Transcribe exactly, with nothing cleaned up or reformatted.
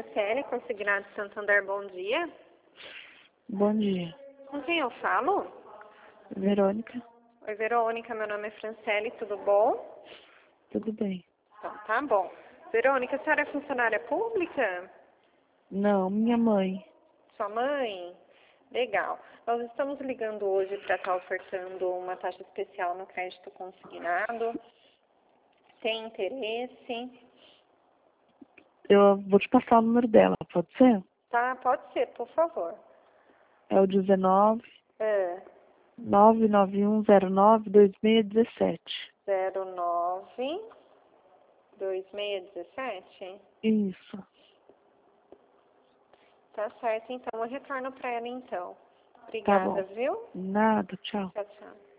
Franciele, consignado Santander, bom dia. Bom dia. Com quem eu falo? Verônica. Oi, Verônica, meu nome é Franciele, tudo bom? Tudo bem. Então, tá bom. Verônica, a senhora é funcionária pública? Não, minha mãe. Sua mãe? Legal. Nós estamos ligando hoje para estar ofertando uma taxa especial no crédito consignado. Tem interesse? Eu vou te passar o número dela, pode ser? Tá, pode ser, por favor. É o dezenove, É, nove nove um zero nove, dois seis um sete. zero nove dois seis um sete. Isso. Tá certo, então eu retorno para ela então. Tá Obrigada, bom. viu? Nada, tchau. Tchau, tchau.